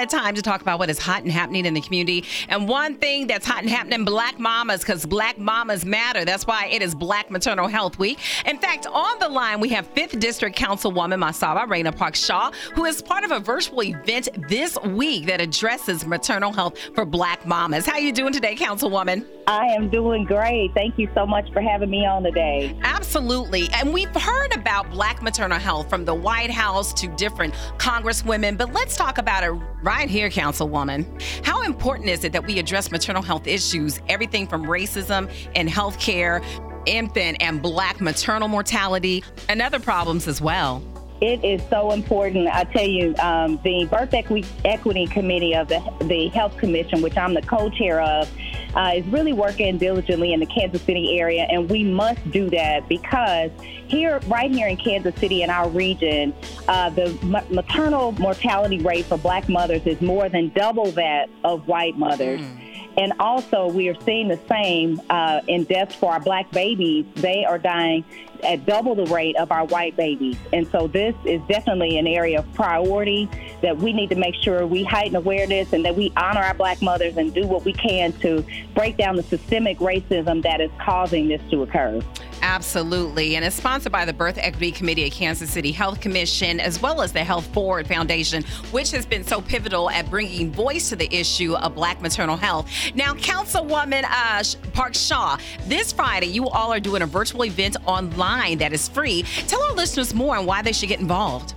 that time to talk about what is hot and happening in the community. And one thing that's hot and happening, Black mamas, because Black mamas matter. That's why it is Black Maternal Health Week. In fact, on the line, we have 5th District Councilwoman Masaba Raina Park-Shaw, who is part of a virtual event this week that addresses maternal health for Black mamas. How are you doing today, Councilwoman? I am doing great. Thank you so much for having me on today. Absolutely. And we've heard about Black maternal health from the White House to different congresswomen, but let's talk about it right here, Councilwoman. How important is it that we address maternal health issues, everything from racism and healthcare, infant and Black maternal mortality, and other problems as well? It is so important. I tell you, the Birth Equity Committee of the Health Commission, which I'm the co-chair of, is really working diligently in the Kansas City area, and we must do that because right here in Kansas City in our region, the maternal mortality rate for Black mothers is more than double that of white mothers. And also, we are seeing the same in deaths for our Black babies. They are dying at double the rate of our white babies. And so this is definitely an area of priority that we need to make sure we heighten awareness and that we honor our Black mothers and do what we can to break down the systemic racism that is causing this to occur. Absolutely. And it's sponsored by the Birth Equity Committee at Kansas City Health Commission, as well as the Health Forward Foundation, which has been so pivotal at bringing voice to the issue of Black maternal health. Now, Councilwoman Park-Shaw, this Friday, you all are doing a virtual event online that is free. Tell our listeners more on why they should get involved.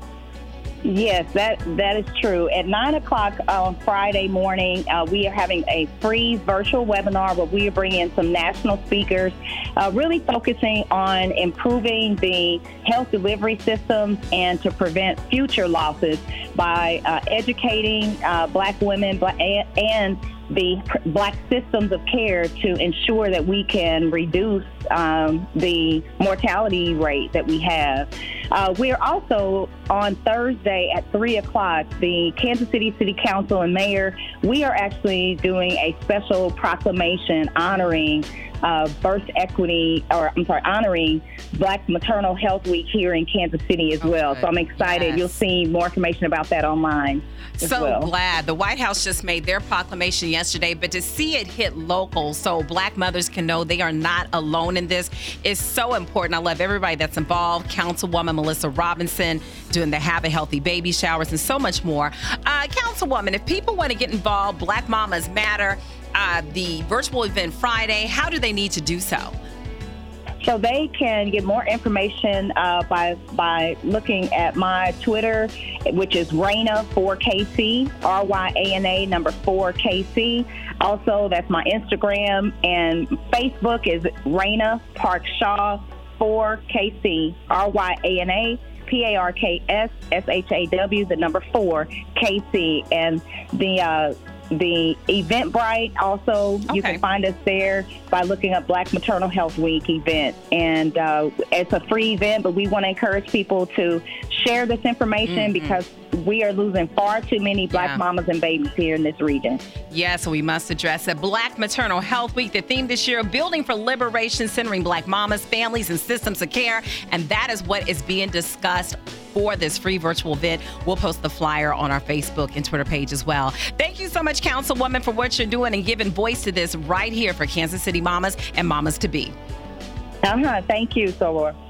Yes, that is true. At 9 o'clock on Friday morning, we are having a free virtual webinar where we are bringing in some national speakers, really focusing on improving the health delivery systems and to prevent future losses by educating Black women and the Black systems of care to ensure that we can reduce the mortality rate that we have. We're also on Thursday at 3 o'clock, the Kansas City City Council and Mayor, we are actually doing a special proclamation honoring honoring Black Maternal Health Week here in Kansas City as well. So I'm excited. Yes. You'll see more information about that online. So glad. The White House just made their proclamation yesterday, but to see it hit local so Black mothers can know they are not alone in this is so important. I love everybody that's involved. Councilwoman Melissa Robinson doing the Have a Healthy Baby showers and so much more. Councilwoman, if people want to get involved, Black Mamas Matter, the virtual event Friday, how do they need to do so? So they can get more information by looking at my Twitter, which is Raina4KC, RYANA number 4KC. Also, that's my Instagram, and Facebook is Raina Park-Shaw 4KC, RYANA PARKSSHAW, the number 4KC, and the Eventbrite also, you can find us there by looking up Black Maternal Health Week event. And it's a free event, but we want to encourage people to share this information because we are losing far too many Black mamas and babies here in this region. Yes, we must address it. Black Maternal Health Week, the theme this year, Building for Liberation, centering Black mamas, families, and systems of care. And that is what is being discussed for this free virtual event. We'll post the flyer on our Facebook and Twitter page as well. Thank you so much, Councilwoman, for what you're doing and giving voice to this right here for Kansas City mamas and mamas to be. Thank you, Solor.